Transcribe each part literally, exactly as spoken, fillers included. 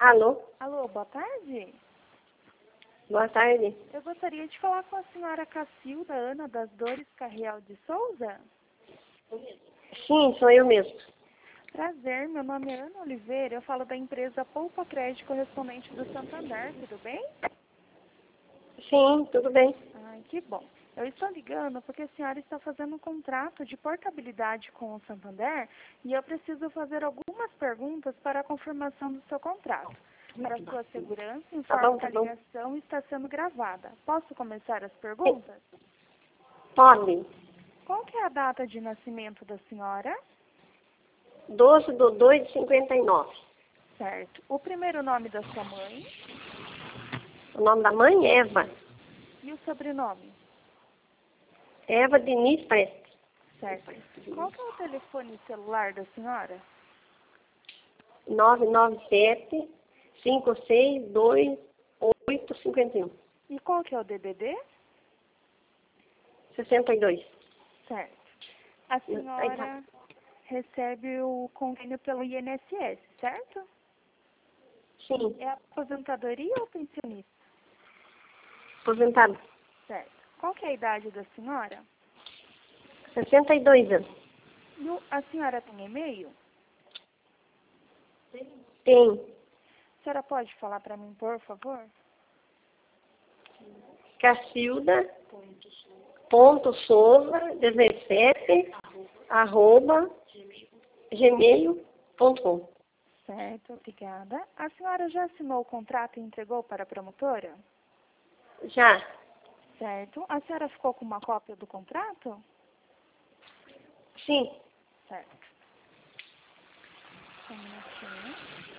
Alô? Alô, boa tarde. Boa tarde. Eu gostaria de falar com a senhora Cacilda Ana das Dores Carreal de Souza. Sim, sou eu mesmo. Prazer, meu nome é Ana Oliveira, eu falo da empresa Poupa Crédito correspondente do Santander, tudo bem? Sim, tudo bem. Ai, que bom. Eu estou ligando porque a senhora está fazendo um contrato de portabilidade com o Santander e eu preciso fazer algumas perguntas para a confirmação do seu contrato. Para sua segurança, Tá informo bom, que tá a bom. ligação está sendo gravada. Posso começar as perguntas? Pode. Qual que é a data de nascimento da senhora? doze de dois de cinquenta e nove. Certo. O primeiro nome da sua mãe O nome da mãe é Eva. e o sobrenome? Eva Diniz Prestes. Certo. Qual que é o telefone celular da senhora? nove nove sete, cinco seis dois, oito cinco um. E qual que é o D D D? sessenta e dois. Certo. A senhora recebe o convênio pelo I N S S, certo? Sim, É aposentadoria ou pensionista? aposentado. Certo. Qual que é a idade da senhora? sessenta e dois anos. E o- a senhora tem e-mail? Tem A senhora pode falar para mim, por favor? Cacilda ponto Souza dezessete arroba gmail ponto com. Certo, obrigada. A senhora já assinou o contrato e entregou para a promotora? Já. Certo. A senhora ficou com uma cópia do contrato? Sim. Certo. Só um minutinho.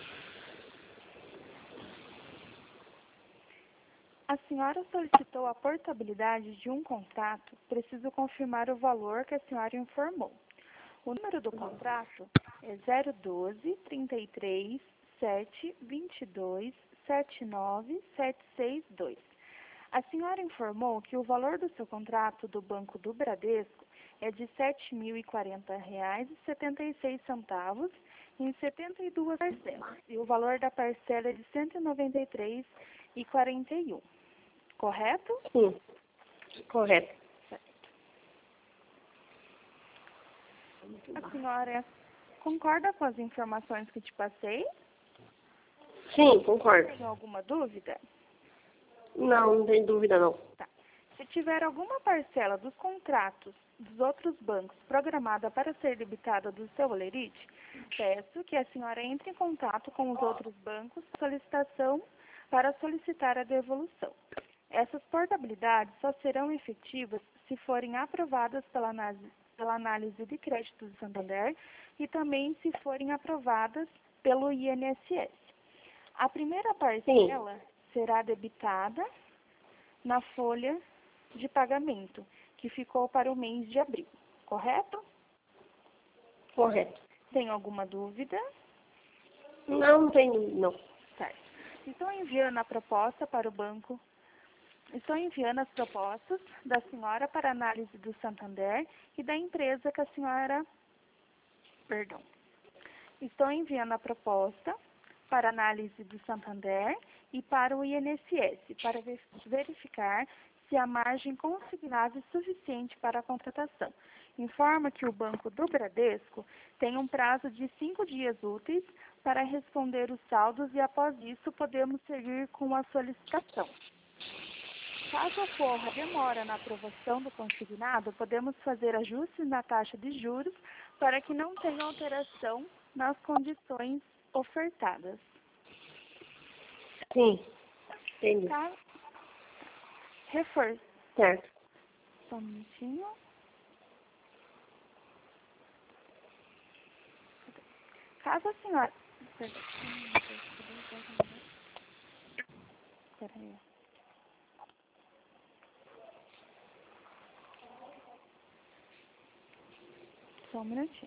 A senhora solicitou a portabilidade de um contrato. Preciso confirmar o valor que a senhora informou. O número do contrato é zero doze, trinta e três, sete, vinte e dois, setenta e nove, setecentos e sessenta e dois. A senhora informou que o valor do seu contrato do Banco do Bradesco é de sete mil e quarenta reais e setenta e seis centavos em setenta e duas parcelas. E o valor da parcela é de cento e noventa e três reais e quarenta e um. Correto? Sim. Correto. A senhora concorda com as informações que te passei? Sim, concordo. Tem alguma dúvida? Não, não tem dúvida não. Tá. Se tiver alguma parcela dos contratos dos outros bancos programada para ser debitada do seu Olerite, peço que a senhora entre em contato com os outros bancos com solicitação para solicitar a devolução. Essas portabilidades só serão efetivas se forem aprovadas pela análise, pela análise de crédito do Santander e também se forem aprovadas pelo I N S S. A primeira parcela será debitada na folha de pagamento, que ficou para o mês de abril, correto? Correto. Tem alguma dúvida? Não, não tem não. Certo. Estou enviando a proposta para o banco. Estou enviando as propostas da senhora para análise do Santander e da empresa que a senhora... Perdão. Estou enviando a proposta para análise do Santander e para o I N S S, para ver- verificar se a margem consignável é suficiente para a contratação. Informa que o Banco do Bradesco tem um prazo de cinco dias úteis para responder os saldos e, após isso, podemos seguir com a solicitação. Caso ocorra demora na aprovação do consignado, podemos fazer ajustes na taxa de juros para que não tenha alteração nas condições ofertadas. Sim. Entendi. Tá? Reforço. Certo. Só um minutinho. Caso a senhora... Espera aí. Só um minutinho.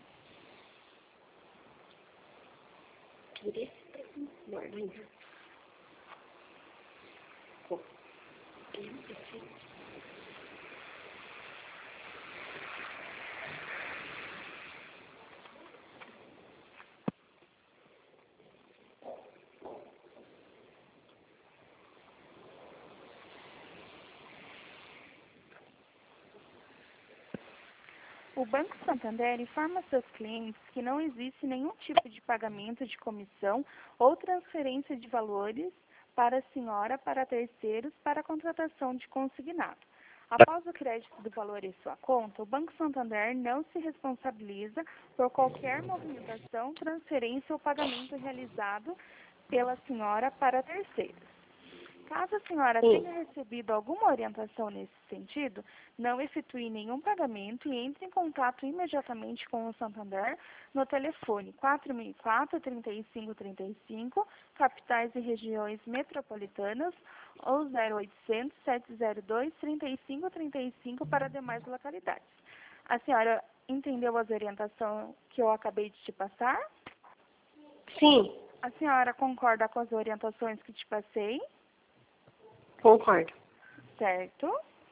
Guarda aí. Pô. O Banco Santander informa seus clientes que não existe nenhum tipo de pagamento de comissão ou transferência de valores para a senhora para terceiros para a contratação de consignado. Após o crédito do valor em sua conta, o Banco Santander não se responsabiliza por qualquer movimentação, transferência ou pagamento realizado pela senhora para terceiros. Caso a senhora Sim. tenha recebido alguma orientação nesse sentido, não efetue nenhum pagamento e entre em contato imediatamente com o Santander no telefone quatro mil e quatro, trinta e cinco trinta e cinco, capitais e regiões metropolitanas, ou zero oitocentos, sete zero dois, trinta e cinco trinta e cinco para demais localidades. A senhora entendeu as orientações que eu acabei de te passar? Sim, A senhora concorda com as orientações que te passei? concordo. Certo.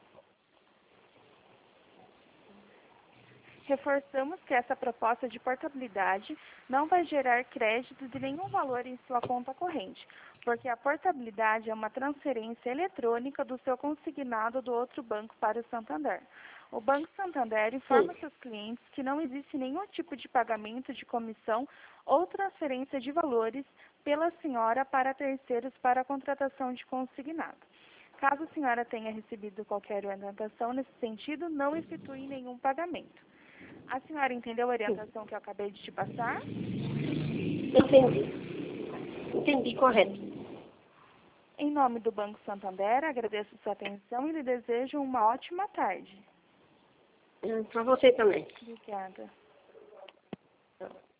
Reforçamos que essa proposta de portabilidade não vai gerar crédito de nenhum valor em sua conta corrente, porque a portabilidade é uma transferência eletrônica do seu consignado do outro banco para o Santander. O Banco Santander informa Sim. seus clientes que não existe nenhum tipo de pagamento de comissão ou transferência de valores pela senhora para terceiros para a contratação de consignado. Caso a senhora tenha recebido qualquer orientação nesse sentido, não efetue nenhum pagamento. A senhora entendeu a orientação que eu acabei de te passar? Entendi. Entendi, correto. Em nome do Banco Santander, agradeço sua atenção e lhe desejo uma ótima tarde. Para você também. Obrigada.